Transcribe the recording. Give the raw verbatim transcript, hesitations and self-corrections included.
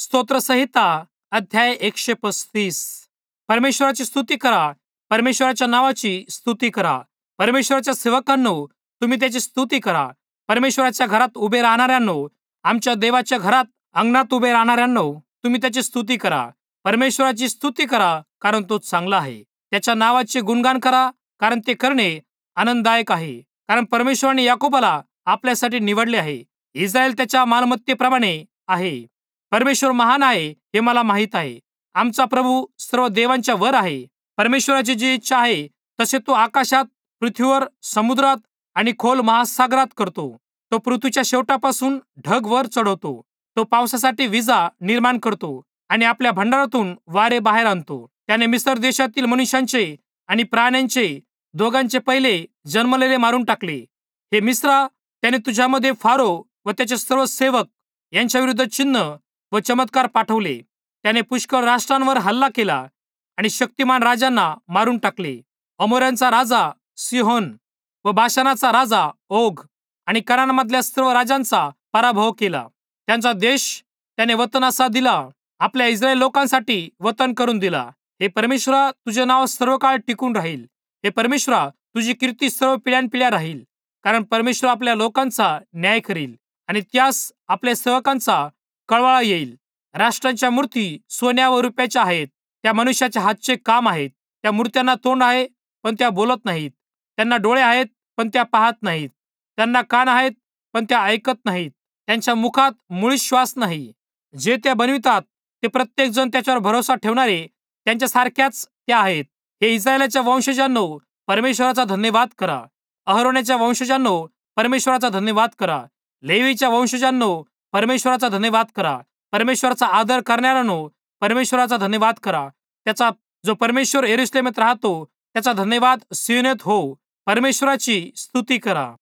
स्तोत्रसंहिता अध्याय एकशे पस्तीस. परमेश्वराची स्तुती करा, परमेश्वराच्या नावाची स्तुती करा. परमेश्वराच्या सेवकांनो, तुम्ही त्याची स्तुती करा. परमेश्वराच्या घरात उभे राहणाऱ्यांनो, आमच्या देवाच्या घरात अंगणात उभे राहणाऱ्यांनो, तुम्ही त्याची स्तुती करा. परमेश्वराची स्तुती करा, कारण तो चांगला आहे. त्याच्या नावाचे गुणगान करा, कारण ते करणे आनंददायक आहे. कारण परमेश्वराने याकोबाला आपल्यासाठी निवडले आहे, इस्रायल त्याच्या मालमत्तेप्रमाणे आहे. परमेश्वर महान आहे हे मला माहीत आहे. आमचा प्रभू सर्व देवांच्या वर आहे. परमेश्वराची जी इच्छा आहे तसे तो आकाशात, पृथ्वीवर, समुद्रात आणि खोल महासागरात करतो. तो पृथ्वीच्या शेवटापासून ढग वर चढवतो. तो पावसासाठी विजा निर्माण करतो आणि आपल्या भंडारातून वारे बाहेर आणतो. त्याने मिस्र देशातील मनुष्यांचे आणि प्राण्यांचे दोघांचे पहिले जन्मलेले मारून टाकले. हे मिस्रा, त्याने तुझ्यामध्ये फारो व त्याचे सर्व सेवक यांच्या विरुद्ध चिन्ह व चमत्कार पाठवले. त्याने पुष्कळ राष्ट्रांवर हल्ला केला आणि शक्तिमान राजांना मारून टाकले. अमोऱ्यांचा राजा सिहोन व बाशानाचा राजा ओग आणि कनानमधल्या सर्व राजांचा पराभव केला. त्यांचा देश त्याने वतनासा दिला, आपल्या इस्रायल लोकांसाठी वतन करून दिला. हे परमेश्वरा, तुझे नाव सर्व काळ टिकून राहील. हे परमेश्वरा, तुझी कीर्ती सर्व पिढ्यानपिढ्या राहील. कारण परमेश्वर आपल्या लोकांचा न्याय करील आणि त्यास आपल्या सेवकांचा कळवळा येईल. राष्ट्रांच्या मूर्ती सोन्या व रुपयाच्या आहेत. त्या मनुष्याच्या हातचे काम आहेत. त्या मूर्त्यांना तोंड आहे, पण त्या बोलत नाहीत. त्यांना डोळे आहेत, पण त्या पाहत नाहीत. त्यांना कान आहेत, पण त्या ऐकत नाहीत. त्यांच्या मुखात मुळीच श्वास नाही. जे त्या बनवितात ते प्रत्येक जण त्याच्यावर भरोसा ठेवणारे त्यांच्यासारख्याच त्या आहेत. हे इस्रायलाच्या वंशजांनो, परमेश्वराचा धन्यवाद करा. अहरोनाच्या वंशजांनो, परमेश्वराचा धन्यवाद करा. लेवीच्या वंशजांनो, परमेश्वराचा धन्यवाद करा. परमेश्वराचा आदर करणाऱ्यांनो, परमेश्वराचा धन्यवाद करा. त्याचा जो परमेश्वर यरूशलेमात राहतो, त्याचा धन्यवाद सियोनात हो. परमेश्वराची स्तुती करा.